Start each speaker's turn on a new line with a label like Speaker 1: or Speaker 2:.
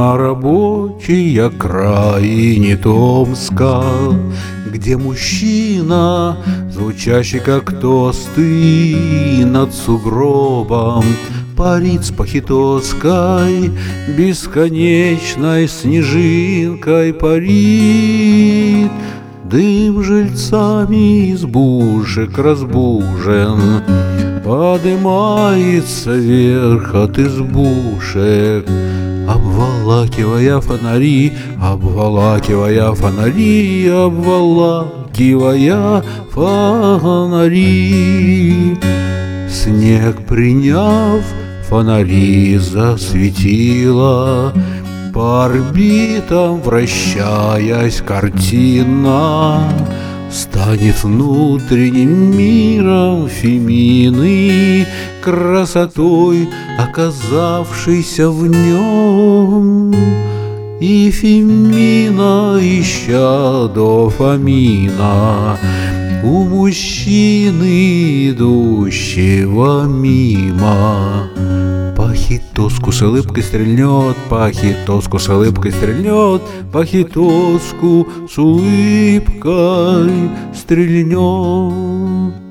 Speaker 1: На рабочей окраине Томска, где мужчина, звучащий как тосты над сугробом, парит с похитоской, бесконечной снежинкой парит. Дым жильцами избушек разбужен, подымается вверх от избушек, обволакивая фонари, обволакивая фонари, обволакивая фонари. Снег приняв, фонари засветило, по орбитам вращаясь картина станет внутренним миром Фемины, красотой оказавшейся в нем. И Фемина, ища дофамина у мужчины, идущего мимо, похитоску с улыбкой стрельнет, похитоску с улыбкой стрельнет, похитоску с улыбкой стрельнет.